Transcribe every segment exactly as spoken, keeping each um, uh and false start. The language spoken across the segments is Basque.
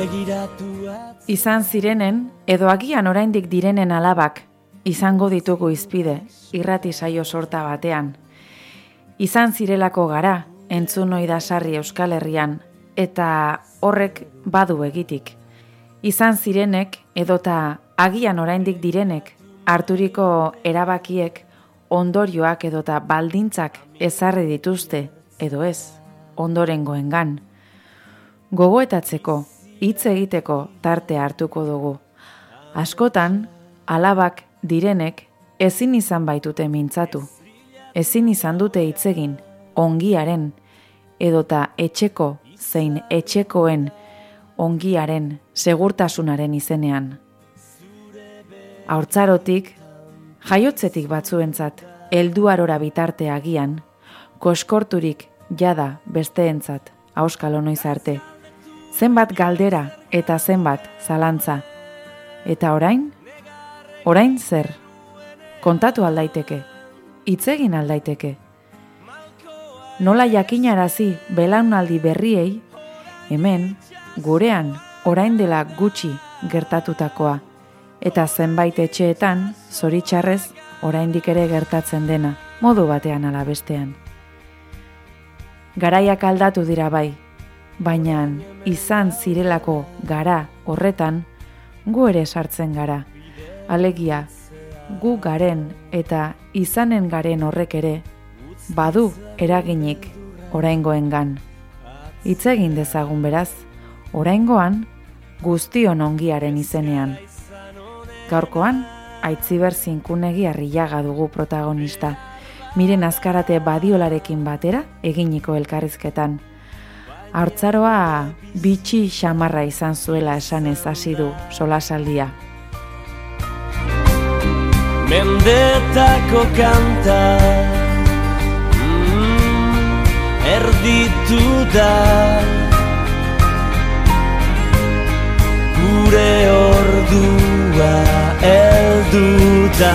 Izan zirenen, edo agian oraindik direnen alabak, izango ditugu izpide, irrati saio sorta batean. Izan zirelako gara, entzun ohi da sarri Euskal Herrian, eta horrek badu egitik. Izan zirenek, edota agian oraindik direnek, harturiko erabakiek, ondorioak edota baldintzak ezarri dituzte, edo ez, ondorengoengan. Gogoetatzeko, hitz egiteko tarte hartuko dugu. Askotan, alabak direnek ezin izan baitute mintzatu. Ezin izan dute hitz egin, ongiaren, edota etxeko zein etxekoen ongiaren, segurtasunaren izenean. Haurtzarotik, jaiotzetik batzuentzat, helduarora bitarte agian, koskorturik jada besteentzat, auskalo noiz arte. Zenbat galdera eta zenbat zalantza. Eta orain? Orain zer? Kontatu aldaiteke, hitz egin aldaiteke. Nola jakinarazi belaunaldi berriei, hemen, gurean, orain dela gutxi gertatutakoa, eta zenbait etxeetan, zoritxarrez, oraindik ere gertatzen dena, modu batean ala bestean. Garaiak aldatu dira bai, baina izan zirelako gara horretan, gu ere sartzen gara. Alegia, gu garen eta izanen garen horrek ere, badu eraginik oraingoengan. Hitz egin dezagun beraz, oraingoan guztion ongiaren izenean. Gaurkoan, Aitziber Zinkunegi Arrillaga dugu protagonista, Miren Azkarate Badiolarekin batera eginiko elkarrizketan. Haurtzaroa bitxi xamarra izan zuela esanez hasi du solasaldia. Mendetako kanta mm, erditu da gure ordua heldu da.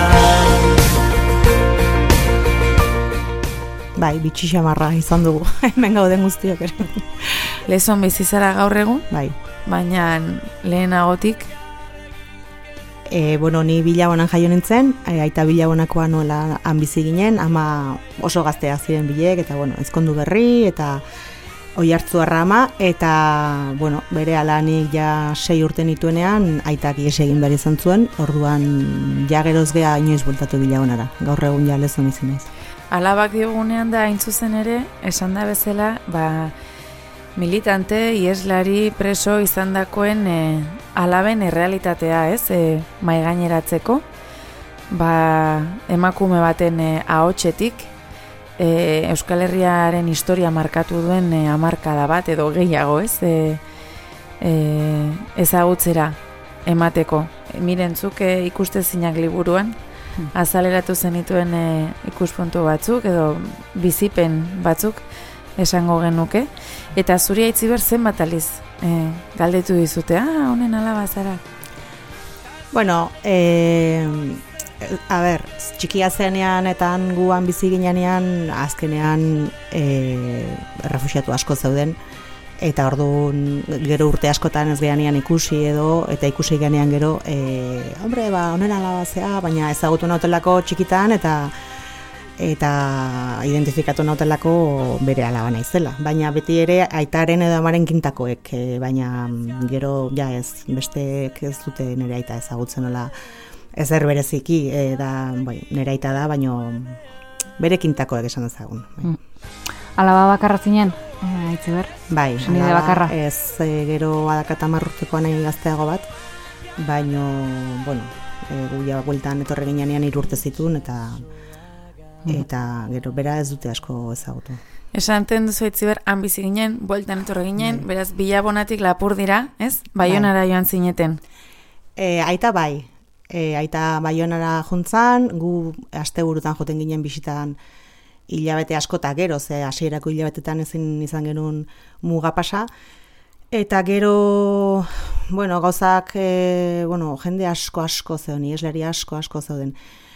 Bai, bitxi xamarra izan dugu, hemen gauden guztiok ere. Lezon bizizara gaur egun, bai. Baina lehenagotik. E, bueno, ni Bilabonan jaio nintzen, e, aita Bilabonakoa nola han bizi ginen, ama oso gazteak ziren bilek, eta bueno, ezkondu berri, eta Oiartzuarra ama, eta bueno, bere alanik ja sei urte nituenean, aitak ies egin behar izan zuen, orduan ja geroz geha inoiz bueltatu Bilabonara, gaur egun ja Lezon izin naiz. Alabak diogunean da hain zuzen ere, esan da bezala, ba, militante, ieslari, preso izandakoen e, alaben errealitatea, ez, e, maigaineratzeko, ba, emakume baten e, ahotsetik, e, Euskal Herriaren historia markatu duen e, hamarkada bat, edo gehiago, ez, e, e, ezagutzera emateko. E, mirentzuk e, ikustezinak liburuan, azaleratu zenituen e, ikuspuntu batzuk edo bizipen batzuk esango genuke, eta zuri Aitziber zenbat aliz e, galdetu dizute, ah, honen alaba zara. Bueno, e, a ber, txikia zenean eta guan bizi ginean azkenean e, refuxiatu asko zeuden, eta orduan gero urte askotan ez geanean ikusi edo, eta ikusi geanean gero, e, hombre, ba, honen alaba zea, baina ezagutu nautelako txikitan, eta eta identifikatu nautelako bere alaba naizela. Baina beti ere aitaren edo amaren kintakoek, e, baina gero, ja ez, besteek ez dute nire aita ezagutzen nola ezer bereziki, e, da, bai, nire aita da, baina bere kintakoek esan dezagun. Bai. Mm. Alaba bakarra zinen, e, Aitziber? Bai, senide bakarra. Ez, e, gero adakat hamar urtekoa nahi gazteago bat, baina, bueno, e, guia bueltan etorre ginean hiru urte zituen, eta eta gero bera ez dute asko ezagutu. Esan duzu Aitziber, han bizi ginen, bueltan etorre ginen, bai. Beraz, Bilabonatik lapur dira, ez? Baionara bai. Joan zineten. E, aita bai, e, aita Baionara juntzan, gu asteburutan joten ginen bisitan hilabete askota gero, ze hasierako hilabetetan ezin izan genuen muga pasa, eta gero, bueno, gauzak, e, bueno, jende asko asko zeuden, ieslari asko asko zeuden,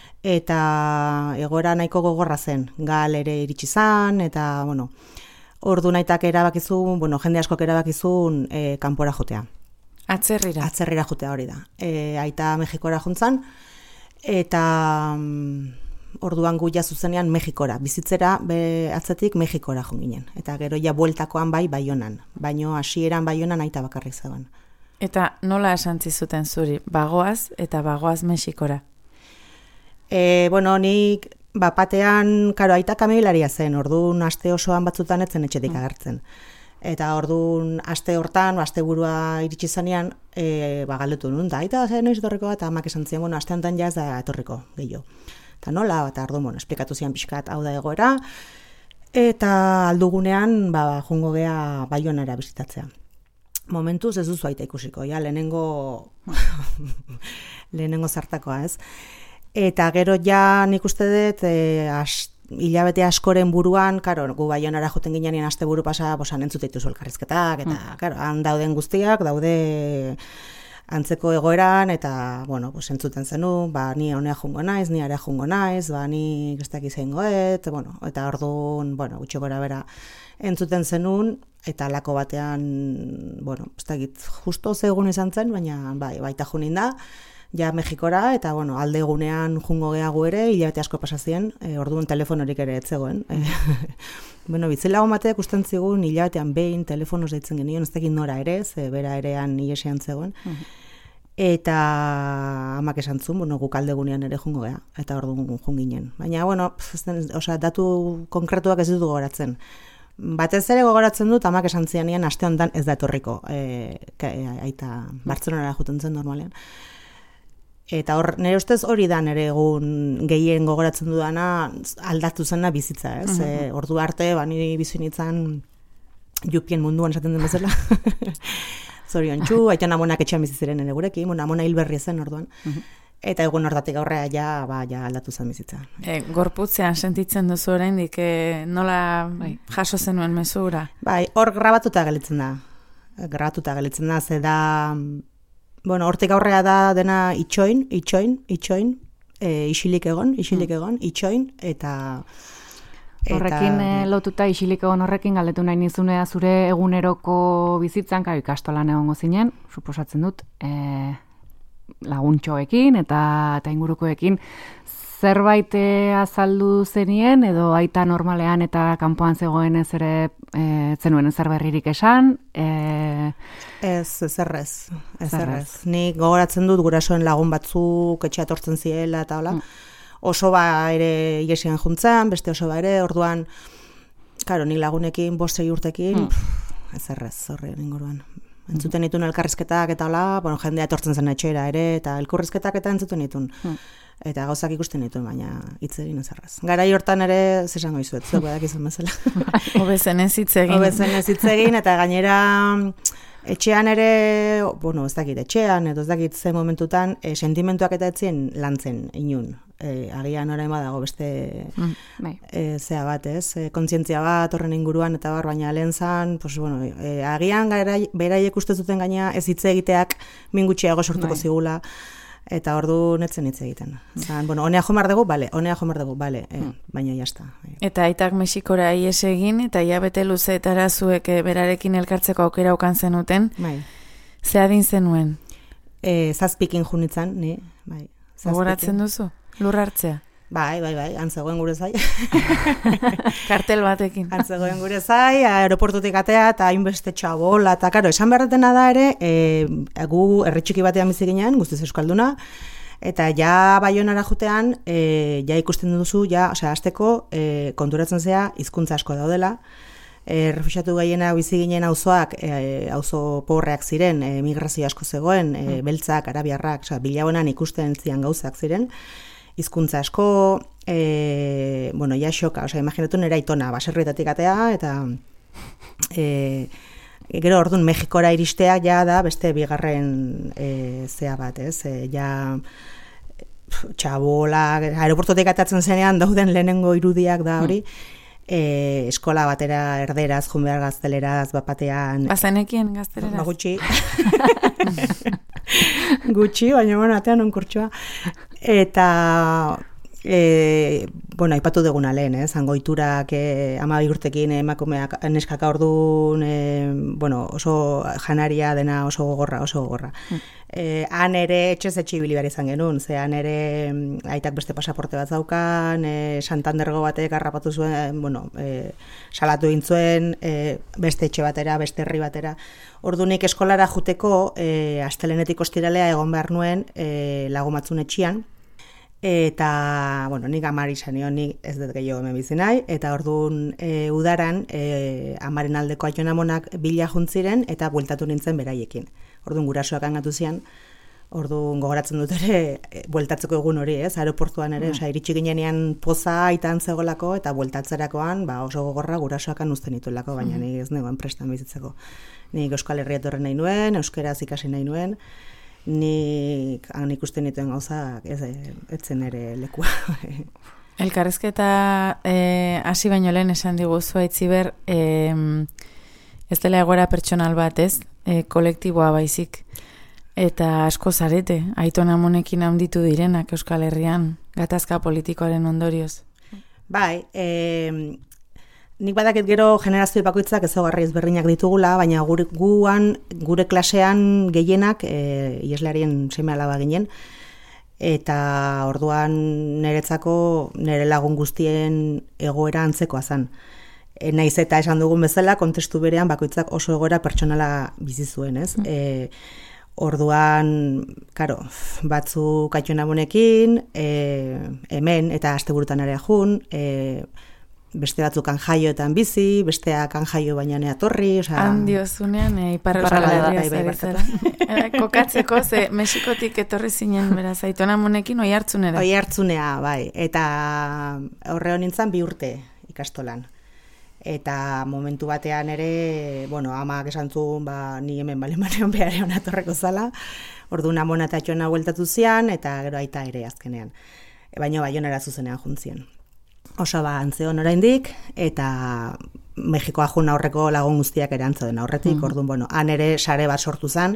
eta egoera nahiko gogorra zen, gal ere iritsi zan, eta, bueno, ordu naitak erabakizun, bueno, jende askok erabakizun e, kanpora jotea. Atzerrira. Atzerrira jutea hori da. E, aita Mexikora juntzan, eta mm, orduan gu ja zuzenean Mexikora. Bizitzera be, atzetik Mexikora junginen. Eta gero ja bueltakoan bai Baionan. Baino hasieran Baionan aita bakarrik zegoen. Eta nola esantzi zuten zuri? Bagoaz eta bagoaz Mexikora? E, bueno, nik bapatean, karo, aita kamioilaria zen, orduan aste osoan batzutan etzen etxetik agertzen. Eta orduan aste hortan, aste burua iritsi zanean, e, ba, galdetu nun, da, aita zen noiz etorriko, eta amak esan zian, bueno, aste honetan ja ez da etorriko, gehiago. Eta nola, eta orduan, bueno, esplikatu zian pixkat hau da egoera, eta aldugunean, ba, jungo gea Baionara bizitatzea. Momentuz ez duzu aita ikusiko, ja, lehenengo, lehenengo zartakoa, ez? Eta gero ja nik uste dut, e, as, hilabete askoren buruan, karo, gu Baionara joten ginean aste buru pasa, bosan entzute dituzu elkarrizketak, eta, mm. karo, han dauden guztiak, daude antzeko egoeran, eta, bueno, pues, entzuten zenu, ba, ni honea jungo naiz, ni area jungo naiz, ba, ni gestak izango et, bueno, eta orduan, bueno, gutxo gora bera entzuten zenun, eta lako batean, bueno, ez dakit, justo zegoen izan zen, baina, bai, baita junin da, ja Mexikora, eta, bueno, alde egunean jungo gehagu ere, hilabete asko pasazien, e, orduan telefonorik ere etzegoen. Bueno, bitzelago bateak usten zigun, hilabetean behin telefonoz deitzen genion, ez dakit nora ere, ze bera erean hilesean zegoen. Eta amak esan zuen, bueno, guk alde egunean ere jungo geha, eta orduan junginen. Baina, bueno, osea, datu konkretuak ez dut gogoratzen. Batez ere gogoratzen dut, amak esan zianian, aste honetan ez da etorriko, e, aita Bartzelonara juten zen normalean. Eta hor, nire ustez hori da nire egun gehien gogoratzen dudana aldatu zena bizitza, ez? Uh-huh. E, ordu arte, ba, niri bizi nintzen jupien munduan esaten den bezala. Zorion txu, aitan amonak etxean bizi ziren ere gurekin, bueno, amona hil berri zen orduan. Uh-huh. Eta egun hortatik aurrea ja, ba, ja aldatu zen bizitza. E, gorputzean sentitzen duzu oraindik e, nola bai, jaso zenuen mezura? Bai, hor grabatuta gelitzen da. Grabatuta gelitzen da, ze da... Bueno, hortik aurrea da dena itxoin, itxoin, itxoin, e, isilik egon, isilik egon, itxoin, eta... eta... Horrekin e, lotuta isilik egon horrekin galdetu nahi nizunea zure eguneroko bizitzan, kai ikastolan egongo zinen, suposatzen dut, e, laguntxoekin eta, eta ingurukoekin, zerbait azaldu zenien, edo aita normalean eta kanpoan zegoen ez ere e, zenuen ezer berririk esan? E... Ez, ez errez, ez errez. Nik gogoratzen dut gurasoen lagun batzuk etxea etortzen ziela eta hola. Mm. Oso ba ere iesian juntzen, beste oso ba ere, orduan, karo, nik lagunekin, bostei urtekin, mm. pff, ez errez, horre inguruan. Entzuten ditun elkarrizketak eta hola, bueno, jendea etortzen zen etxera ere, eta elkurrizketak eta entzuten ditun. Mm. Eta gauzak ikusten dituen, baina hitz egin ez erraz. Garai hortan ere, zesango izuet, zuek badak izan bezala. Hobezen ez hitz egin. Hobezen ez hitz egin, eta gainera etxean ere, bueno, ez dakit etxean, edo ez dakit ze momentutan, e, sentimentuak eta etzien lantzen inun. E, agian orain badago beste mm, e, zea bat, ez? E, kontzientzia bat horren inguruan, eta bar, baina lehen zan, pues, bueno, e, agian beraiek uste zuten gaina ez hitz egiteak min gutxiago sortuko bai. Zigula. Eta ordu netzen hitz egiten. Zan, bueno, honea jomar dugu, bale, honea jomar dugu, bale, eh, hmm. baina jazta. Eta aitak Mexikora ies egin, eta hilabete luzeetara zuek berarekin elkartzeko aukera ukan zenuten. Bai. Ze adin zenuen? E, zazpikin junitzen, ni, bai. Gogoratzen duzu? Lur hartzea? Bai, bai, bai, antzegoen gure zai. Kartel batekin. Antzegoen gure zai, aeroportutik atea, eta hainbeste txabola, eta karo, esan beharretena da ere, e, gu erritxuki batean bizi ginen, guztiz euskalduna, eta ja Baionara jotean, e, ja ikusten duzu, ja, osea, hasteko e, konturatzen zea, hizkuntza asko daudela, e, refuxiatu gaiena bizi ginen auzoak, e, auzo pobreak ziren, e, migrazio asko zegoen, e, beltzak, arabiarrak, osea, bilagoenan ikusten zian gauzak ziren, hizkuntza asko, e, bueno, ja xoka, osea, imaginatu nera itona, baserrietatik atea, eta e, gero orduan Mexikora iristea ja da beste bigarren e, zea bat, ez? E, ja txabola, aeroportotik atatzen zenean dauden lehenengo irudiak da hori, e, eskola batera erderaz, junbear gazteleraz, bapatean... Bazenekien gazteleraz? Ba, gutxi. Gutxi, baina bueno, atean onkurtsua. Eta E, bueno, aipatu duguna lehen, ez? Angoiturak e, amabi urtekin emakumeak neskaka orduan, e, bueno, oso janaria dena oso gogorra, oso gogorra. Mm. E, han ere etxez etxe ibili behar izan genuen, ze han ere aitak beste pasaporte bat zaukan, e, Santandergo batek harrapatu zuen, bueno, e, salatu egin zuen, e, beste etxe batera, beste herri batera. Ordunik eskolara juteko, e, astelenetik ostiralea egon behar nuen e, lagumatzun etxian, eta, bueno, nik amari zanio, nik ez dut gehiago hemen bizi nahi, eta orduan e, udaran e, amaren aldeko aitonamonak bila juntziren, eta bueltatu nintzen beraiekin. Orduan gurasoak angatu zian, orduan gogoratzen dut ere, e, bueltatzeko egun hori, ez, aeroportuan ere, mm. osea, iritsi ginenean poza aitan zegoelako, eta bueltatzerakoan, ba, oso gogorra gurasoak uzten nituelako, baina mm. nik ez negoen prestan bizitzeko. Nik Euskal Herria etorri nahi nuen, euskaraz ikasi nahi nuen, nik han ikusten dituen gauzak ez etzen ere lekua. Elkarrezketa hasi eh, baino lehen esan diguzu Aitziber, eh, ez dela egoera pertsonal bat, ez? Eh, kolektiboa baizik. Eta asko zarete, Aiton Amonekin handitu direnak Euskal Herrian, gatazka politikoaren ondorioz. Bai, eh, nik badakit gero generazio bakoitzak ezaugarri ezberdinak ditugula, baina gure, guan, gure klasean gehienak e, ieslarien seme alaba ginen, eta orduan niretzako nire lagun guztien egoera antzekoa zen. E, naiz eta esan dugun bezala, kontestu berean bakoitzak oso egoera pertsonala bizi zuen, ez? Mm. E, orduan, karo, batzuk Aitonamonekin, e, hemen, eta asteburutan ere jun, e, beste batzukan jaioetan bizi, besteak han jaio baina neatorri, osea... Handiozunean, e, Ipar Euskal Herria zara. Kokatzeko, ze Mexikotik etorri zinen, beraz, Aitonamonekin oi hartzunera. Oi hartzunea, bai, eta horre honintzen bi urte ikastolan. Eta momentu batean ere, bueno, amak esan zuen, ba, ni hemen balemanean behar egon atorreko zala, orduan Amona eta Aitona bueltatu zian, eta gero aita ere azkenean. E, baina Baionara zuzenean juntzien. Oso ba, antzeon oraindik, eta Mexikoa jun aurreko lagun guztiak ere antzo den aurretik, mm. orduan, bueno, han ere sare bat sortu zen,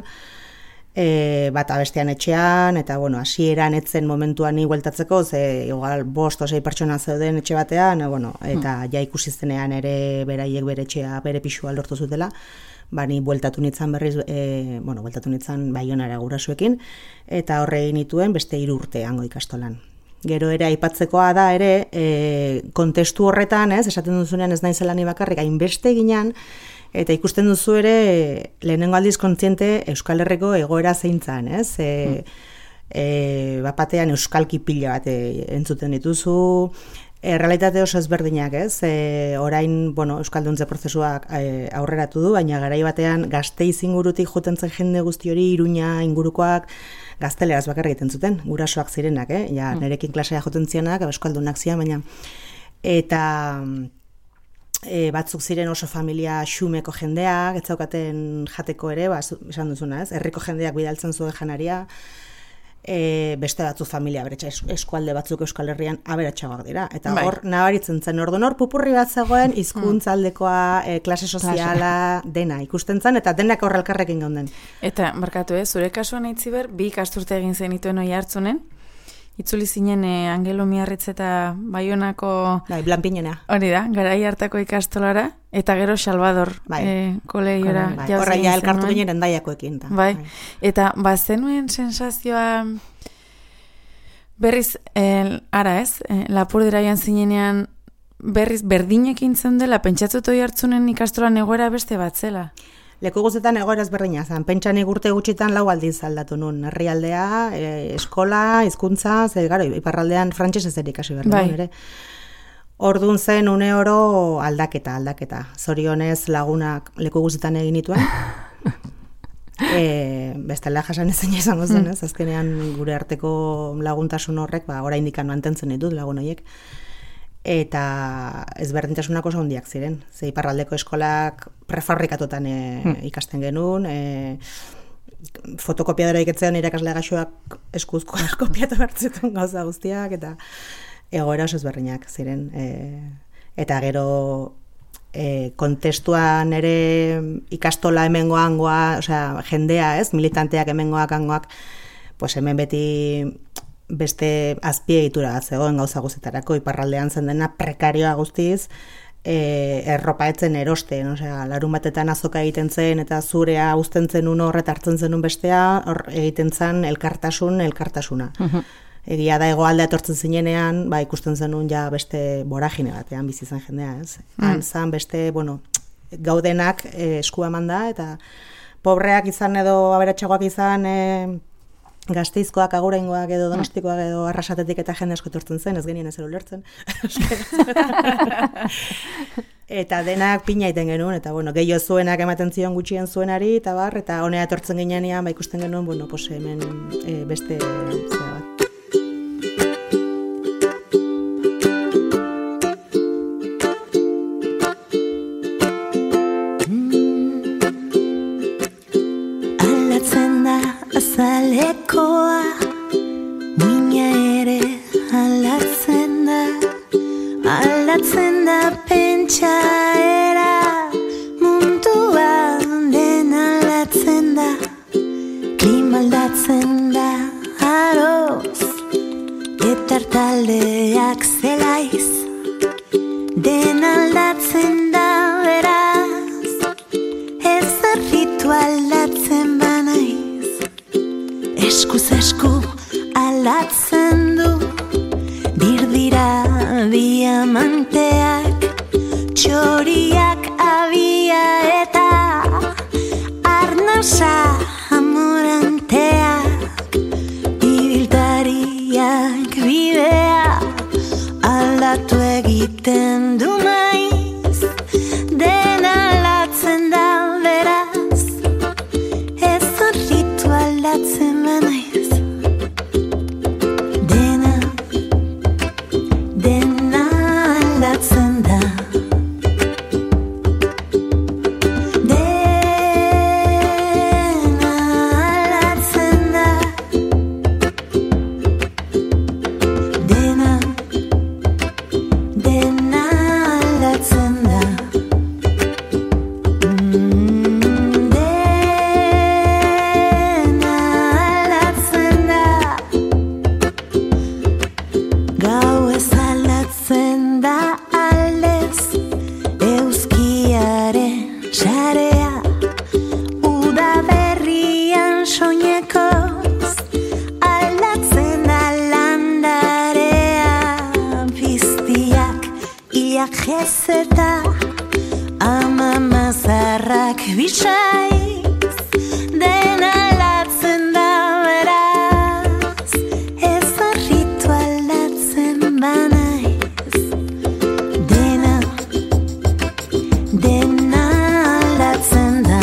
e, bat abestean etxean, eta, bueno, hasieran etzen momentuan ni bueltatzeko, ze igual bost o sei pertsona zeuden etxe batean, e, bueno, eta mm. ja ikusi zenean ere beraiek bere etxea, bere pisua lortu zutela, ba, ni bueltatu nintzen berriz, e, bueno, bueltatu nintzen Baionara gurasoekin, eta horre nituen beste hiru urte hango ikastolan. Gero ere aipatzekoa da ere, e, kontestu horretan, ez, esaten duzunean ez naizela ni bakarrik, hainbeste ginean, eta ikusten duzu ere lehenengo aldiz kontziente Euskal Herriko egoera zeintzan, ez? E, e, bapatean euskalki pila bat entzuten dituzu, e, realitate oso ezberdinak, ez? E, orain, bueno, euskalduntze prozesuak e, aurreratu du, baina garai batean Gasteiz ingurutik joten zen jende guzti hori, Iruña ingurukoak, gazteleraz bakarrik egiten zuten, gurasoak zirenak, eh? Ja, nerekin klasea joten zienak, euskaldunak zian, baina eta e, batzuk ziren oso familia xumeko jendeak, ez zaukaten jateko ere, ba, esan duzuna, ez? Herriko jendeak bidaltzen zuen janaria, e, beste batzuk familia aberatsa, eskualde batzuk Euskal Herrian aberatsagoak dira. Eta bai. Hor, nabaritzen zen, orduan hor, pupurri bat zegoen, hizkuntzaldekoa, e, klase soziala, dena ikusten zen, eta denak horrelkarrekin gaunden. Eta, barkatu, eh, zure kasuan Aitziber, bi ikasturte egin zenituen oi hartzunen, itzuli zinen eh, Angelo Miarritz eta Baionako... Bai, Blanpinena. Hori da, garai hartako ikastolara, eta gero Salvador bai. eh, kolegiora. Bai. Horra ja elkartu ginen endaiakoekin. Da. Bai. bai, eta bazenuen sensazioa berriz, eh, ara ez, eh, Lapurdira joan zinenean berriz berdinekin zen dela, pentsatzut oi hartzunen ikastolan egoera beste bat zela. Leku guztetan egoera ezberdina zen. Pentsanik urte gutxitan lau aldiz aldatu nun. Herrialdea, e, eskola, hizkuntza, ze garo, iparraldean frantses ez ere ikasi behar bai. Ere. Ordun zen une oro aldaketa, aldaketa. Zorionez lagunak leku guztetan egin nituen. e, bestela jasan ezin izango zen, ez? Azkenean gure arteko laguntasun horrek, ba, oraindik mantentzen ditut lagun horiek. Eta ezberdintasunak oso handiak ziren. Ze iparraldeko eskolak prefabrikatutan e, hmm. ikasten genuen, e, fotokopiadora iketzean irakasle gaxoak eskuzkoak kopiatu hartzetun gauza guztiak, eta egoera oso ezberdinak ziren. E, eta gero e, kontestuan ere ikastola hemengoa hangoa, osea, jendea, ez, militanteak hemengoak hangoak, pues hemen beti beste azpiegitura bat zegoen gauza guztetarako, iparraldean zen dena prekarioa guztiz, e, erropa etzen erosten, osea, larun batetan azoka egiten zen, eta zurea uzten zenun horret hartzen zenun bestea, hor egiten zen elkartasun, elkartasuna. Uh-huh. Egia da hegoaldea etortzen zinenean, ba, ikusten zenun ja beste boragine batean bizi zen jendea, ez? Mm. Han zan beste, bueno, gaudenak e, eskua eman da, eta pobreak izan edo aberatsagoak izan e, Gasteizkoak, Aguraingoak edo Donostikoak edo Arrasatetik eta jende asko etortzen zen, ez genien ezer ulertzen. Eta denak pina iten genuen, eta bueno, gehiago zuenak ematen zion gutxien zuenari, eta bar, eta honea etortzen ginean, ba, ikusten genuen, bueno, pues hemen e, beste zera bat. Zalekoa, muina ere aldatzen da, aldatzen da pentsaera, mundua den aldatzen da, klima aldatzen da, aroz, eta taldeak zelaiz, den aldatzen da, beraz, ez arritu aldatzen banaiz. Eskuz esku alatzen du, dirdira diamanteak, txoriak abia eta arnasa amoranteak, ibiltariak bidea aldatu egiten du maiz, den alatzen da beraz, ez horritu aldatzen banaiz. Dena, dena aldatzen da. Dena aldatzen da. Dena, dena aldatzen da. Jezeta ama mazarrak bisaiz, dena aldatzen da beraz, ez harritu aldatzen banaiz. Dena, dena aldatzen da.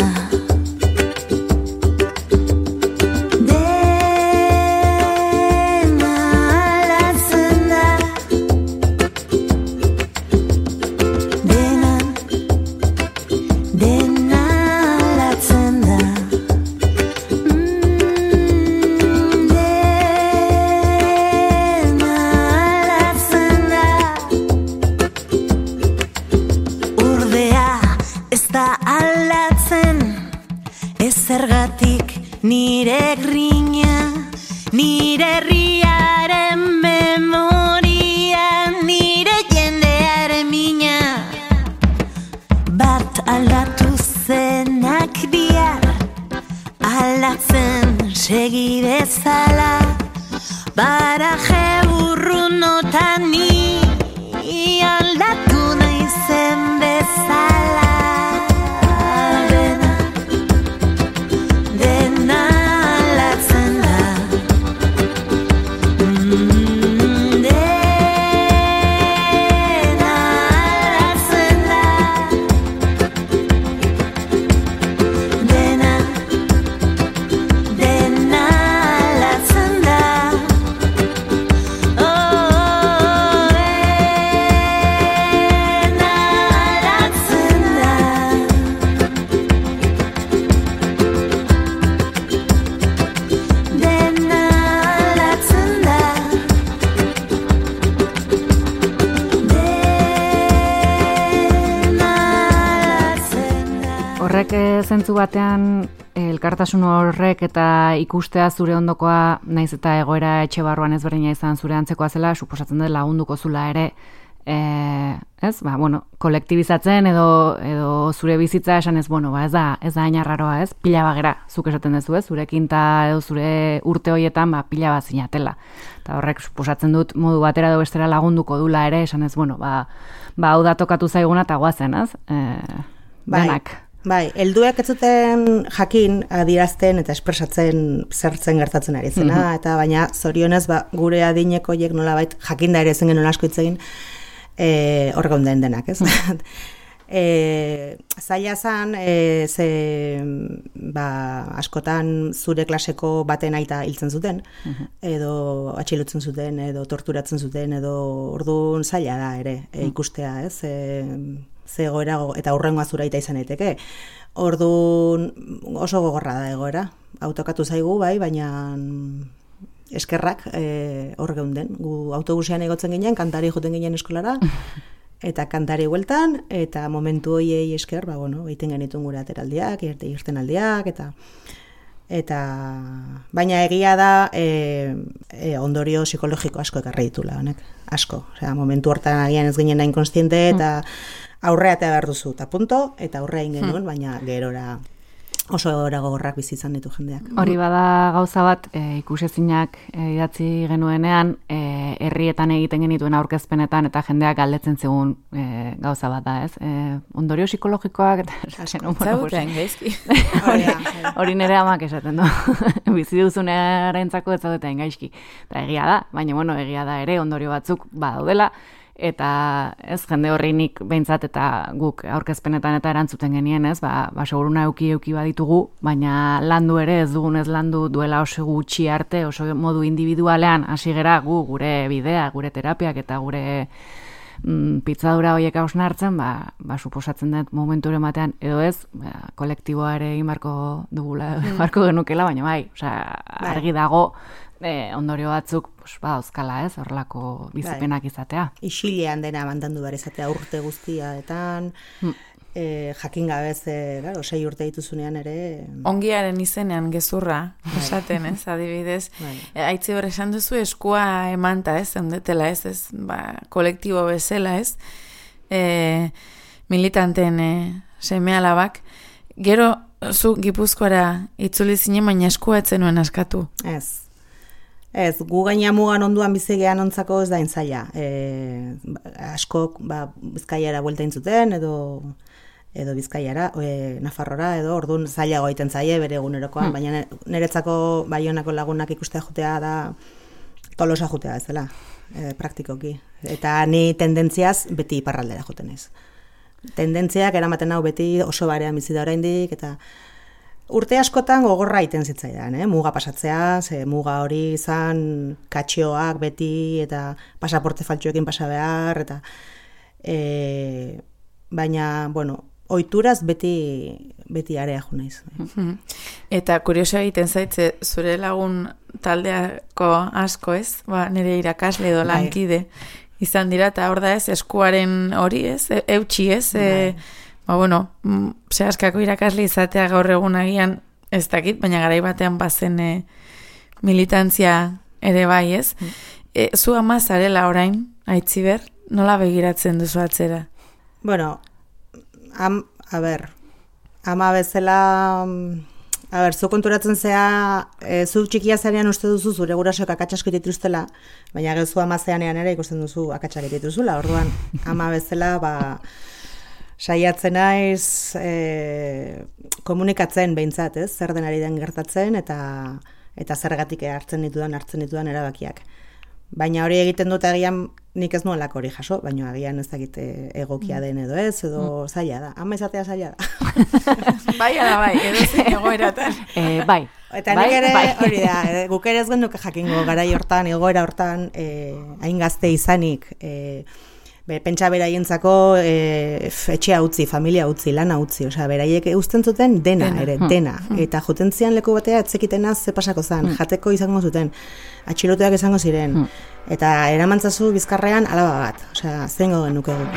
Zergatik nire grina, nire herriaren memoria, nire jendearen mina. Bat aldatu zenak bihar, aldatzen segi bezala, baraje urrunotan ni aldatu naizen bezala. Zentzu batean elkartasun horrek eta ikustea zure ondokoa, naiz eta egoera etxe barruan ezberdina izan zure antzekoa zela, suposatzen dut lagunduko zula ere, e, ez, ba, bueno, kolektibizatzen edo, edo zure bizitza esan ez, bueno, ba, ez da, ez da ainarraroa, ez, pila bagera, zuk esaten duzu, ez, zure kinta edo zure urte horietan, ba, pila bat zinatela. Eta horrek suposatzen dut modu batera edo bestera lagunduko dula ere, esan ez, bueno, ba, ba hau da tokatu zaiguna eta guazen, ez, e, denak. Bai, helduek ez zuten jakin adierazten eta espresatzen zertzen gertatzen ari zena, mm-hmm. eta baina zorionez ba, gure adineko hiek nolabait jakinda ere zen genuen asko hitz egin e, hor geunden denak, ez? e, zaila zan, e, ze ba, askotan zure klaseko baten aita hiltzen zuten, mm-hmm. edo atxilotzen zuten, edo torturatzen zuten, edo orduan zaila da ere e, ikustea, ez? E, ze egoera eta hurrengoa zuraita izan daiteke. Orduan oso gogorra da egoera. Autokatu zaigu bai, baina eskerrak e, hor geunden. Gu autobusean egotzen ginen, kantari joten ginen eskolara, eta kantari hueltan, eta momentu hoiei esker, ba, bueno, egiten genituen gure ateraldiak, irten aldiak, eta eta baina egia da e, e, ondorio psikologiko asko ekarri ditula, honek, asko. Osea, momentu hortan agian ez ginen da inkonstiente, eta aurrea eta behar duzu, eta punto, eta aurrea ingen genuen, baina gerora oso egora gogorrak bizitzan ditu jendeak. Hori bada gauza bat, e, ikusezinak e, idatzi genuenean, e, herrietan egiten genituen aurkezpenetan, eta jendeak galdetzen zigun e, gauza bat da, ez? E, ondorio psikologikoak, eta zauten gaizki. Hori nire amak esaten du. Bizi duzunarentzako ez zaudeten gaizki. Eta egia da, baina bueno, egia da ere ondorio batzuk badaudela, eta ez jende horreinik behintzat eta guk aurkezpenetan eta erantzuten genien, ez, ba, ba seguruna euki euki baditugu, baina landu ere ez dugunez landu duela oso gutxi arte, oso modu individualean hasi gera gu gure bidea, gure terapiak eta gure mm, pitzadura horiek hausnartzen, ba, ba suposatzen dut momentu ere batean, edo ez, ba, kolektiboa ere imarko dugula, imarko genukela, baina bai, osea, argi dago, E, ondorio batzuk pues, ba, euskala ez, horrelako bizipenak izatea. Isilean dena mandandu behar izatea urte guztiaetan, hmm. e, jakin gabez, e, claro, sei urte dituzunean ere... Ongiaren izenean gezurra, esaten ez, adibidez. E, Aitzi hor esan duzu eskua emanta ez, ondetela ez, ez, ba, kolektibo bezala ez, e, militanten e, seme alabak. Gero, zu Gipuzkoara itzuli zinen, baina eskua etzen nuen askatu. Ez. Ez, gu gaina mugan onduan bizigean ontzako ez da intzaila. E, askok ba, Bizkaiara buelta zuten edo edo Bizkaiara, e, Nafarrora, edo orduan zailago egiten zaie bere egunerokoan, hmm. baina niretzako Baionako lagunak ikustea jutea da Tolosa jutea ez dela, e, praktikoki. Eta ni tendentziaz beti iparraldera joten ez. Tendentziak eramaten hau beti oso barean bizi da oraindik, eta urte askotan gogorra iten zitzaidan, eh? Muga pasatzea, ze muga hori izan katxioak beti, eta pasaporte faltsuekin pasa behar, eta e, baina, bueno, ohituraz beti beti area jo naiz. Eta kurioso egiten zaitze, zure lagun taldeako asko ez, ba, nire irakasle edo lankide izan dira, eta hor da ez, eskuaren hori ez, e, eutxi ez, e, ba, bueno, zehaskako irakasle izatea gaur egun agian ez dakit, baina garai batean bazen e, militantzia ere bai ez. Mm. E, zu ama zarela orain, Aitziber, nola begiratzen duzu atzera? Bueno, am, a ber, ama bezala, a ber, zu konturatzen zea, e, zu txikia zarean uste duzu zure gurasoak akatsasko dituztela, baina gero zu ama zeanean ere ikusten duzu akatsak dituzula, orduan ama bezala, ba, saiatzen naiz e, komunikatzen behintzat, ez? Zer den ari den gertatzen eta eta zergatik hartzen ditudan hartzen ditudan erabakiak. Baina hori egiten dut agian nik ez nuelako hori jaso, baina agian ez dakit egokia den edo ez, edo mm. zaila da. Ama izatea zaila da. Bai, da bai, edo zein egoeratan. E, bai. Eta nik ere bai. Hori da, guk ere ez genuke jakingo garai hortan, egoera hortan, e, hain gazte izanik, e, Be, pentsa beraientzako e, etxea utzi, familia utzi, lana utzi, osea, beraiek uzten zuten dena, dena. ere, dena. Hmm. Eta joten zian leku batea etzekitenaz ze pasako zen, hmm. jateko izango zuten, atxilotuak izango ziren. Hmm. Eta eramantzazu Bizkarrean alaba bat, osea, zengo genukegu.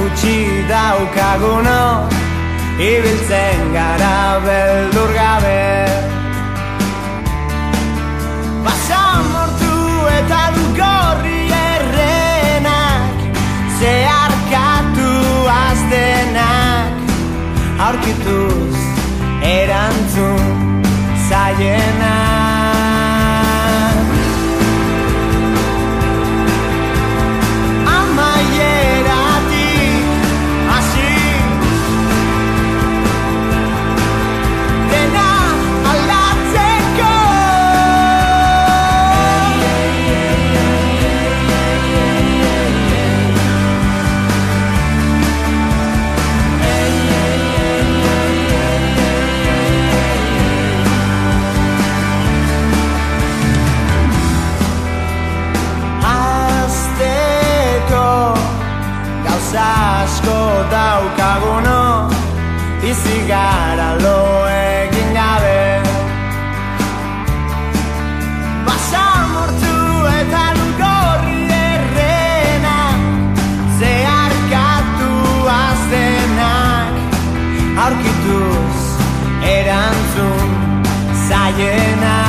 gutxi daukaguno, ibiltzen gara beldur gabe. Basamortu eta du gorri errenak, zeharkatu azdenak, aurkituz erantzun zaienak. Asko daukaguno, bizi gara lo egin gabe. Basamortu eta lugorri errena, zeharkatu azdenak, aurkituz erantzun zaienak.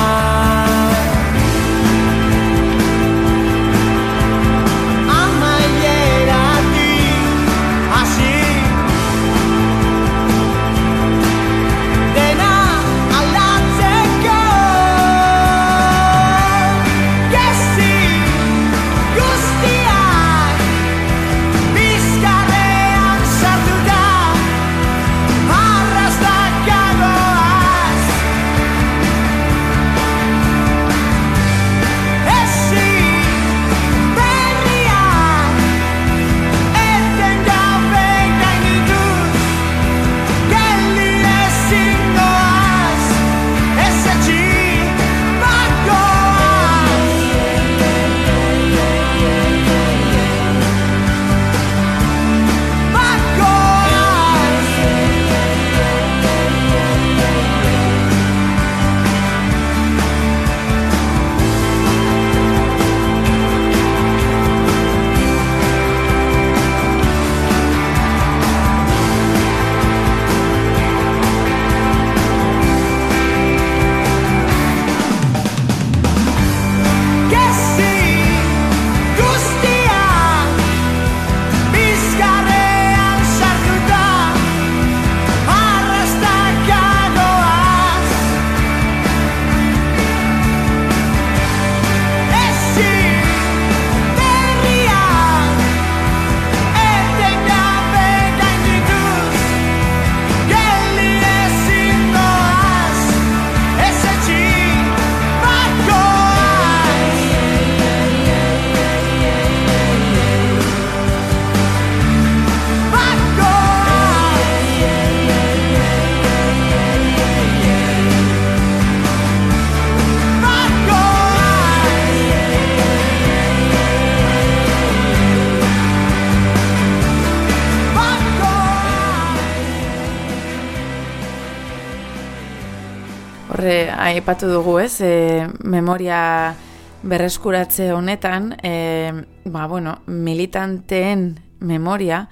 Horre, aipatu dugu, ez, e, memoria berreskuratze honetan, e, ba, bueno, militanteen memoria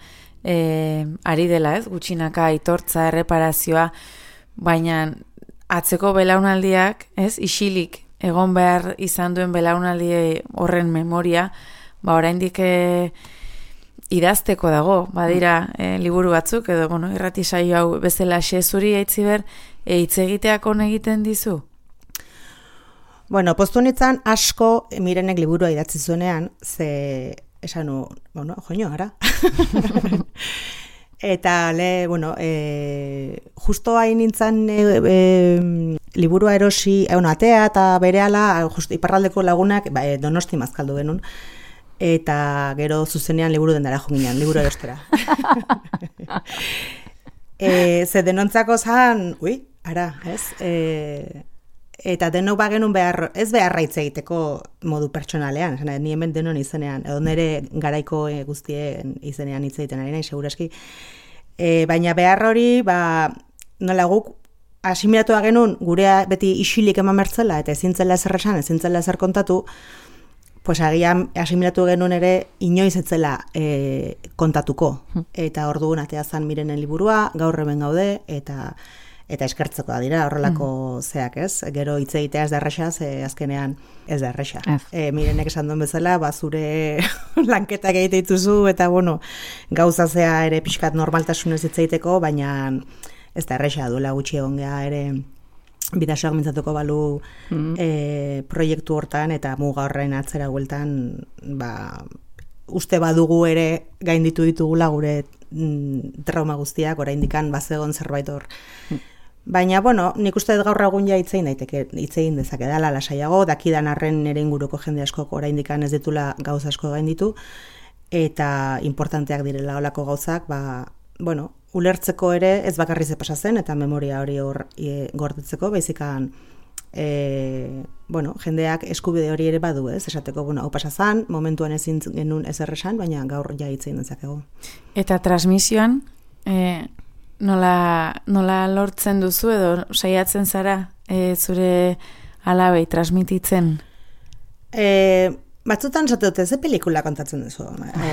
e, ari dela, ez, gutxinaka aitortza, erreparazioa, baina atzeko belaunaldiak, ez, isilik egon behar izan duen belaunaldi horren memoria, ba, oraindik e, idazteko dago, badira e, liburu batzuk, edo, bueno, irrati saio hau bezala xe zuri eitziber, e, hitz egiteak on egiten dizu? Bueno, postu nintzen asko Mirenek liburua idatzi zuenean, ze esan nu, bueno, joño, gara. Eta, le, bueno, e, justo hain nintzen e, e, liburua erosi, e, bueno, atea eta berehala, just iparraldeko lagunak, ba, e, Donosti mazkaldu genuen, eta gero zuzenean liburu dendara jo ginean, liburu erostera. e, ze denontzako zan, ui, ara, ez? E, eta denok bagenun behar, ez beharra hitz egiteko modu pertsonalean, esan, ni hemen denon izenean, edo nire garaiko e, guztien izenean hitz egiten ari nahi, seguraski. E, baina behar hori, ba, nola guk, asimilatu genuen gurea beti isilik eman bertzela, eta ezintzela zer esan, ezintzela zer kontatu, pues agian asimilatu genuen ere inoiz etzela e, kontatuko. Eta orduan atea zan Mirenen liburua, gaur hemen gaude, eta eta eskertzekoa dira horrelako zeak, ez? Gero hitz egitea ez da erresa, ze azkenean ez da erresa. E, Mirenek esan duen bezala, ba zure lanketak egite dituzu, eta bueno, gauza zea ere pixkat normaltasunez hitz egiteko, baina ez da erresa, duela gutxi egon gea ere bidasoak mintzatuko balu mm. e, proiektu hortan, eta muga horren atzera gueltan, ba, uste badugu ere gainditu ditugula gure mm, trauma guztiak, oraindikan bazegon zerbait hor. Mm. Baina, bueno, nik uste gaur egun ja hitzein daiteke, hitzein dezake dela lasaiago, dakidan arren nere inguruko jende asko oraindikan ez ditula gauza asko gainditu, eta importanteak direla olako gauzak, ba, bueno, ulertzeko ere ez bakarri ze pasa zen, eta memoria hori hor e, gordetzeko, baizikan e, bueno, jendeak eskubide hori ere badu, ez? Esateko, bueno, hau pasa zen, momentuan ezin genuen ezer esan, baina gaur ja hitzein dezakegu. Eta transmisioan, e, nola, nola lortzen duzu edo saiatzen zara e, zure alabei transmititzen? E, batzutan zate dute, ze pelikula kontatzen duzu? E,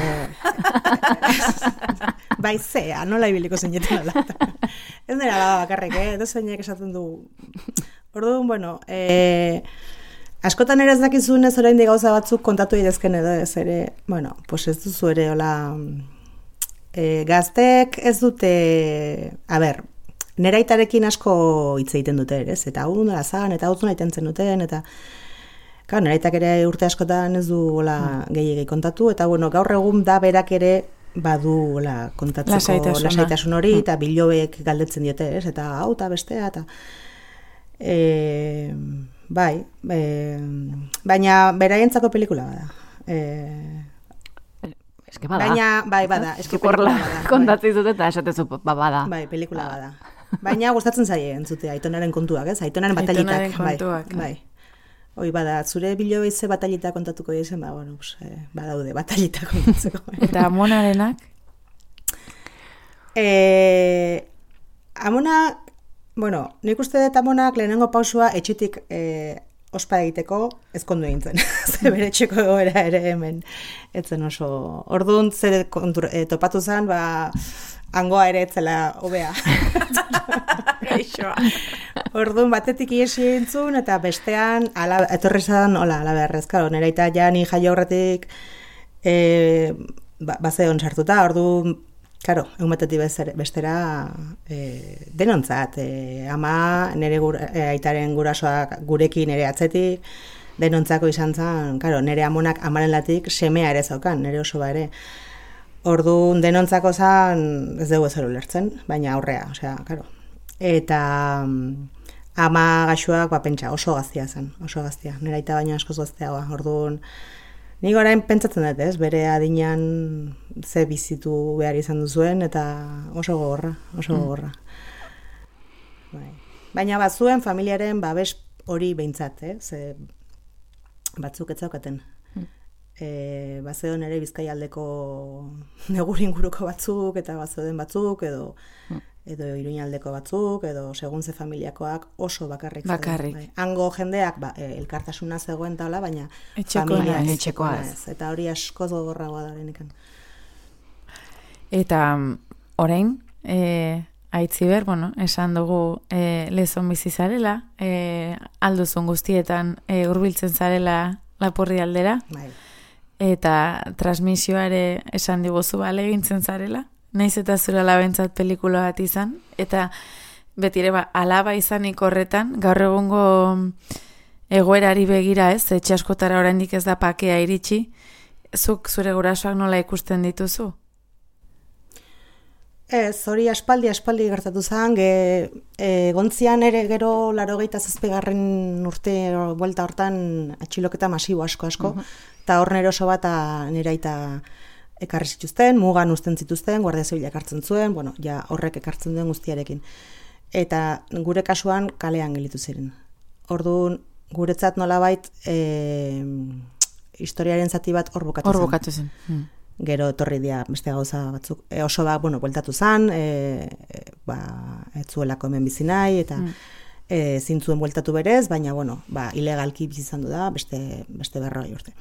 bai, zea, nola ibiliko zeinetan ala. Ez nera alaba bakarrik, eh? Edo zeinek esaten du. Orduan, bueno, e, askotan ere ez dakizun ez orain gauza batzuk kontatu idezken edo ez ere, bueno, pues ez duzu ere hola... E, gaztek ez dute, a ber, nera aitarekin asko hitz egiten dute ere, ez? Eta hau nola zan, eta hau zuna itentzen duten, eta claro, nera aitak ere urte askotan ez du hola mm. gehiagei kontatu, eta bueno, gaur egun da berak ere badu hola kontatzeko lasaitasuna, lasaitasun hori, eta bilobek galdetzen diote, ez? Eta hau eta bestea, eta e, bai, e, baina beraientzako pelikula bada. E, Eske bada. Baina, bai, bada. Eske pelikula bada. Kontatzen dut eta esatezu, ba, bada. Bai, pelikula bada. Baina gustatzen zaie entzute Aitonaren kontuak, ez? Aitonaren batalitak. Aitonaren kontuak. Bai, bai. Hoi bada, zure bilo ze batalita kontatuko dizen, ba, bueno, pues, eh, badaude batalita kontatzeko. Eta amonarenak? Eh, amona, bueno, nik uste dut amonak lehenengo pausua etxetik eh, ospa egiteko ezkondu egin zen. Ze bere txeko egoera ere hemen etzen oso. Orduan zer kontur, e, topatu zen, ba, hangoa ere etzela hobea. Orduan batetik iesi entzun, eta bestean ala, etorri zen, hola, ala beharrez, karo, nera eta ja ni jaio horretik e, ba, bazeon sartuta, orduan Karo, egun batetik bestera e, denontzat, e, ama nire gura, e, aitaren gurasoak gurekin ere atzetik, denontzako izan zen, karo, nire amonak amaren latik semea ere zaukan, nire oso ba ere. Orduan denontzako zen, ez dugu ezer ulertzen, baina aurrea, osea, karo. Eta ama gaxuak, ba, pentsa, oso gaztia zen, oso gaztia, nire aita baino askoz gazteagoa, orduan, nik orain pentsatzen dut, ez, bere adinean ze bizitu behar izan duzuen, eta oso gogorra, oso gogorra. Mm. Bai. Baina bazuen familiaren babes hori behintzat, eh? Ze batzuk ez zaukaten. Mm. E, bazeon ere Bizkaialdeko negur inguruko batzuk, eta bazeuden batzuk, edo mm. edo Iruñaldeko batzuk, edo segun ze familiakoak oso bakarrik. Bakarrik. Bai. Hango jendeak ba, e, elkartasuna zegoen taula, baina etxekoa familia ez, etxekoa ez. Eta hori askoz gogorragoa da benekan. Eta orain, e, aitziber, bueno, esan dugu e, lezon bizi zarela, e, alduzun guztietan e, hurbiltzen zarela Lapurdi aldera, bai. Eta transmisioare esan diguzu bale egintzen zarela, naiz eta zure alabentzat pelikula bat izan, eta betire ba, alaba izanik horretan, gaur egungo egoerari begira ez, etxe askotara oraindik ez da pakea iritsi, zuk zure gurasoak nola ikusten dituzu? Ez, hori aspaldi, aspaldi gertatu zen, ge, e, gontzian ere gero larogeita zazpigarren urte buelta hortan atxiloketa masibo asko asko, eta hor nire oso bat nire aita ekarri zituzten, mugan uzten zituzten, Guardia Zibilak hartzen zuen, bueno, ja horrek ekartzen duen guztiarekin. Eta gure kasuan kalean gelitu ziren. Orduan, guretzat nolabait e, historiaren zati bat hor bukatu zen. Hor bukatu zen. Hmm. Gero etorri dira beste gauza batzuk. E, oso bat, bueno, bueltatu zen, e, e, ba, ez zuelako hemen bizi nahi, eta, mm. e, zintzuen bueltatu berez, baina, bueno, ba, ilegalki bizi izan du da, beste, beste berroi urte.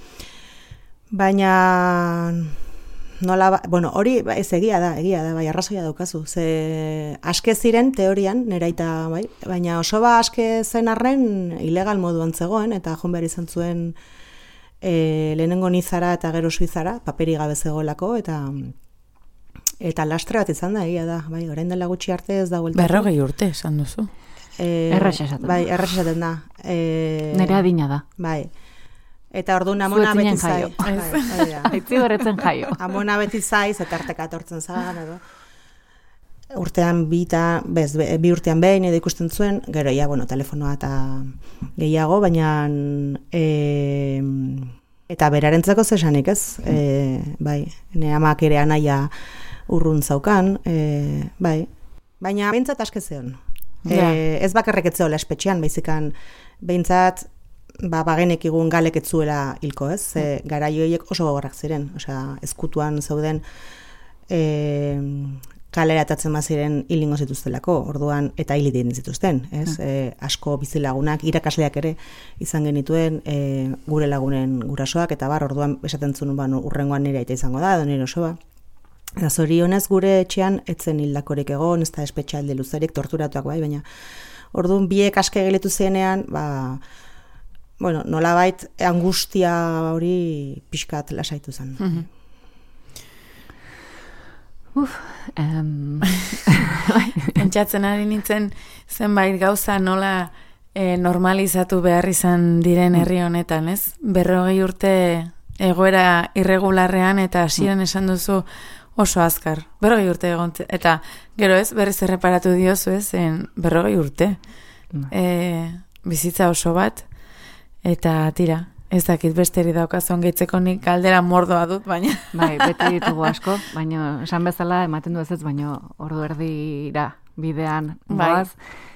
Baina, nola, bueno, hori ez egia da, egia da, bai, arrazoia daukazu. Ze aske ziren teorian, neraita, bai, baina oso ba aske zen arren ilegal moduan zegoen, eta joan behar izan zuen e, lehenengo nizara eta gero suizara, paperi gabe zegoelako, eta eta lastre bat izan da, egia da, bai, orain dela gutxi arte ez da bueltatu. Berrogei urte, esan duzu. E, Erraxa esaten. Bai, erraxa esaten da. E, Nere adina da. Bai. Eta orduan amona beti zai. Bai, bai da. Aitzi horretzen jaio. Amona beti zai, zetarteka etortzen zagan, edo. Urtean bi, ta, bez, bi urtean behin edo ikusten zuen, gero ja, bueno, telefonoa eta gehiago, baina e, eta berarentzako zesanik ez, e, bai, ne amak ere anaia urrun zaukan, e, bai, baina behintzat aske zeon. Ja. E, ez bakarrek etzeola espetxean, baizikan behintzat ba, bagenek igun galek etzuela hilko, ez? E, garaioiek oso gogorrak ziren, osea, ezkutuan zeuden e, kalera atatzen baziren hilingo zituztelako, orduan, eta hili den zituzten, ez? E, asko bizilagunak, irakasleak ere izan genituen e, gure lagunen gurasoak, eta bar, orduan esaten zuen ba, urrengoan nire aita izango da, edo nire osoa. Eta zorionez gure etxean etzen hildakorik egon, ez da espetxalde luzerik, torturatuak bai, baina orduan biek aske geletu zenean, ba, bueno, nolabait angustia hori pixkat lasaitu zen. Mhm. Uf, em... Pentsatzen ari nintzen zenbait gauza nola e, normalizatu behar izan diren herri honetan, ez? Berrogei urte egoera irregularrean eta hasieran esan duzu oso azkar. Berrogei urte egon, eta gero ez, berriz erreparatu diozu ez, en berrogei urte. E, bizitza oso bat, eta tira, ez dakit besteri daukazon gehitzeko nik galdera mordoa dut, baina... Bai, beti ditugu asko, baina esan bezala ematen du ez ez, baina ordu erdira bidean goaz.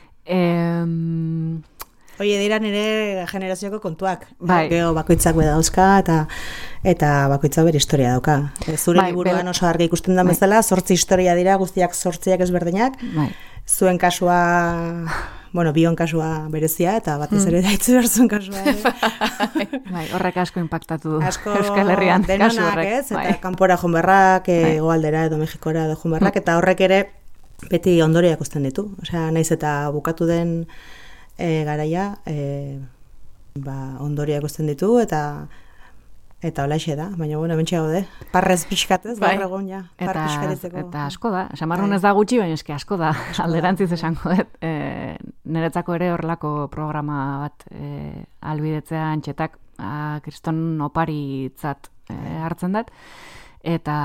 Em... Oie, dira nire generazioko kontuak. Bai. Geo bakoitzak beda dauzka, eta eta bakoitza bere historia dauka. Zure Bai, liburuan bel... oso argi ikusten da bai. bezala, zortzi historia dira, guztiak zortziak ezberdinak. Bai. Zuen kasua, bueno, bion kasua berezia, eta batez ere daitzu behar zuen kasua. Ere. Bai, horrek asko impactatu Asko Euskal Herrian. Kasu denonak, horrek. ez? Eta Bai. kanpora jonberrak, Bai. hegoaldera edo Mexikora edo jonberrak, eta horrek ere beti ondoriak ikusten ditu. Osea, naiz eta bukatu den E, garaia e, ba, ondoriak ikusten ditu eta eta holaxe da, baina bueno, hementxe gaude. Parrez pixkatez, Bai. gaur egon ja. Par Eta, pixkaretzeko. eta asko da, samarrun Bai. ez da gutxi, baina eski asko da, Asko da. alderantziz esango dut. E, niretzako ere horrelako programa bat e, albidetzea antxetak, a, kriston oparitzat e, hartzen dut, eta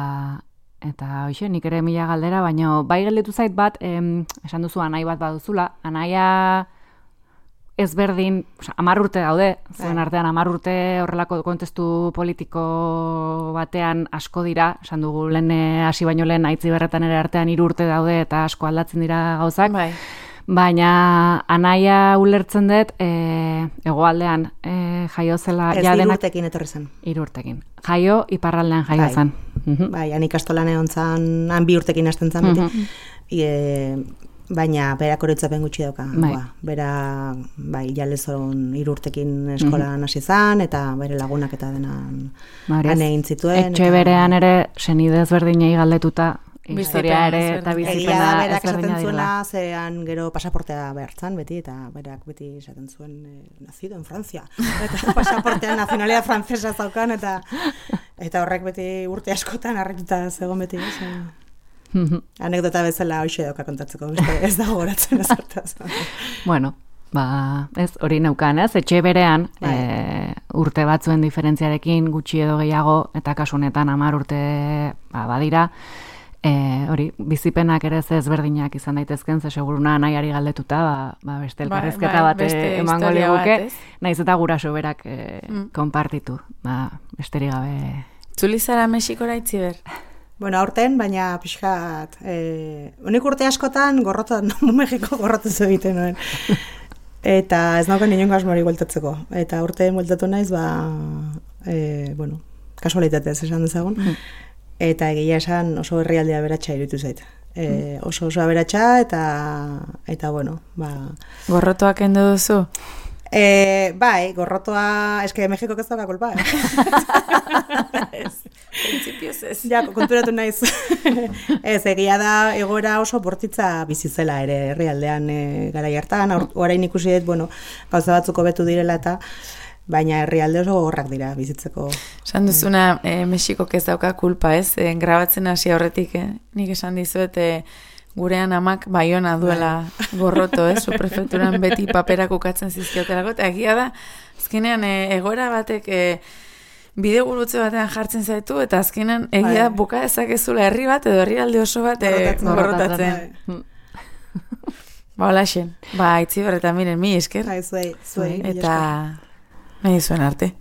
eta hoxe, nik ere mila galdera, baina bai gelditu zait bat, em, esan duzu anai bat baduzula, anaia ezberdin, oza, amar urte daude, zuen Bai. artean amar urte horrelako kontestu politiko batean asko dira, esan dugu lehen eh, hasi baino lehen aitzi berretan ere artean hiru urte daude eta asko aldatzen dira gauzak, Bai. baina anaia ulertzen dut e, hegoaldean e, jaio zela Ez ja hiru denak urtekin etorri zen. hiru urtekin. Jaio iparraldean jaio Bai. zen. Mhm. Bai, han ikastolan egon zan, han bi urtekin hasten zan beti. Mhm. E, baina berak oroitzapen gutxi dauka. Bai. Ba, bera, bai, jalezon hiru urtekin eskolan hasi zan, eta bere lagunak eta denan Ba, hori ez. han egin zituen. Etxe eta- berean ere senide ezberdinei galdetuta historia Bizipena ere ezberdina. eta Egia da, bizipena berak ezberdina esaten direla. zuela, zean gero pasaportea behartzan beti, eta berak beti esaten zuen eh, nacido en Francia. Eta pasaportean nazionalidad francesa zaukan, eta eta horrek beti urte askotan harrituta zegoen beti. Ez, eh. Mhm. Anekdota bezala hoxe dauka kontatzeko, beste ez dago goratzen ez hortaz. Bueno, ba, ez, hori neukan, ez, etxe berean, Bai. e, urte batzuen diferentziarekin gutxi edo gehiago, eta kasu honetan hamar urte ba, badira, e, hori, bizipenak ere ez ezberdinak izan daitezken, ze seguruna nahiari galdetuta, ba, ba beste elkarrezketa bai, bat beste emango historia bat, liguke, ez? naiz eta guraso berak e, Mm. konpartitu, ba, besterik gabe. Tzuli zara Mexikora itzi ber? Bueno, aurten, baina pixkat, eh, honek urte askotan gorrotan, Mexiko gorrotuz egiten nuen. Eta ez naukan inongo asmori bueltatzeko. Eta urteen bueltatu naiz, ba, e, bueno, kasualitatez esan dezagun. Eta egia esan oso herrialdea beratxa iruditu zait. e, oso oso aberatsa eta eta bueno, ba Gorrotoak kendu duzu? Eh, bai, gorrotoa, eske Mexiko ez dauka kulpa. Eh? Ez, printzipioz ez. Ja, konturatu naiz. Ez, egia da egoera oso bortitza bizi zela ere herrialdean e, garai hartan, orain ikusi dut, bueno, gauza batzuk hobetu direla eta baina herrialde oso gogorrak dira bizitzeko. Esan duzuna, e, Mexikok ez dauka kulpa, ez? E, grabatzen hasi aurretik, eh? Nik esan dizuet, e, gurean amak Baiona duela gorroto, ez? Su prefekturan beti paperak ukatzen zizkiotelako, eta egia da, azkenean e, egoera batek e, bidegurutze batean jartzen zaitu, eta azkenean egia da buka dezakezula herri bat edo herrialde oso bat e, gorrotatzen. Ba, hola xen. Ba, itzi horretan miren, mi esker. Bai, zuei, zuei. Eta nahi zuen arte.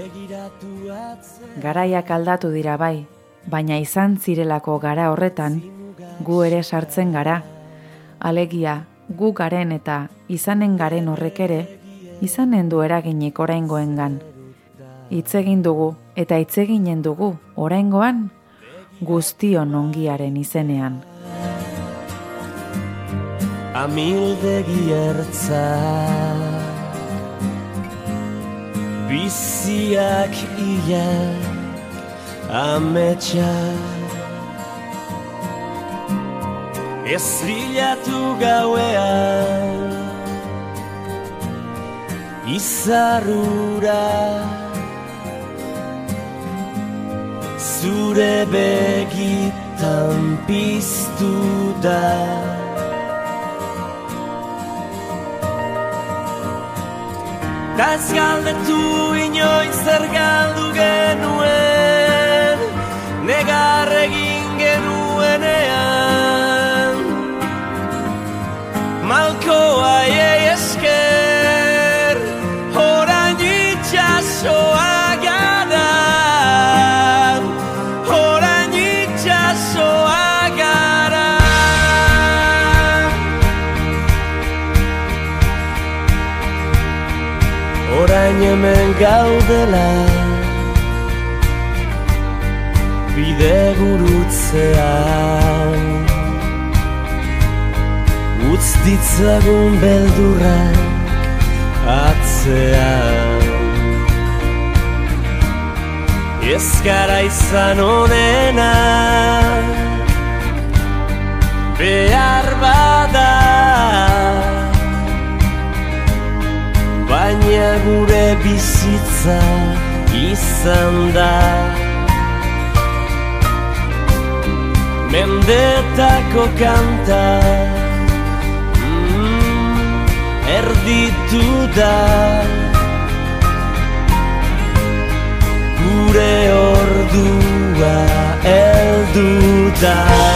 Garaiak aldatu dira bai, baina izan zirelako gara horretan, gu ere sartzen gara. Alegia, gu garen eta izanen garen horrek ere, izanen du eraginik oraingoengan. Hitz egin dugu eta hitz eginen dugu oraingoan, guztion ongiaren izenean. Amildegi ertza, biziak ilak, ametsak, ez bilatu gauean, izarrura, zure begitan piztu da. Ta ez galdetu inoiz zer galdu genuen, negar egin genuenean. Malkoa eiei esker, orain itxasoa gara, orain itxasoa gara. Orain hemen gaudela, bide gurutzean, utz ditzagun beldurrak atzean. Ez gara izan onena, behar bada, baina gure bizitza izan da. Mendetako kanta, mm, erditu da, gure ordua heldu da.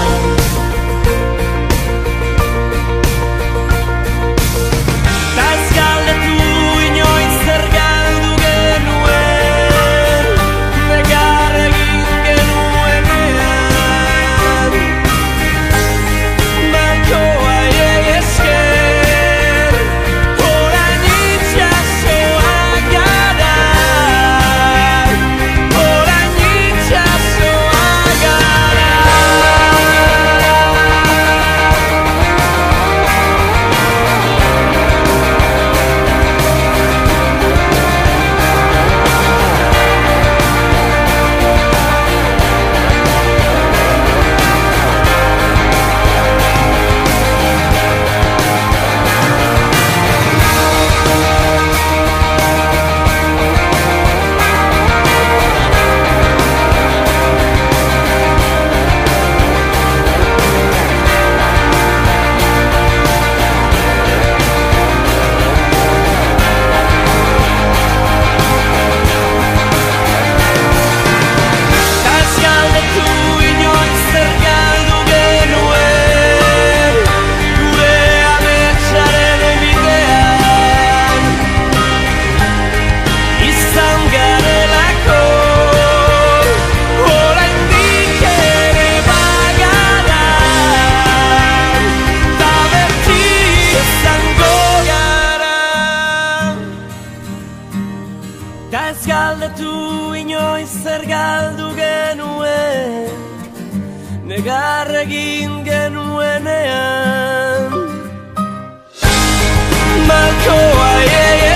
Negar egin genuenean, malkoa eiei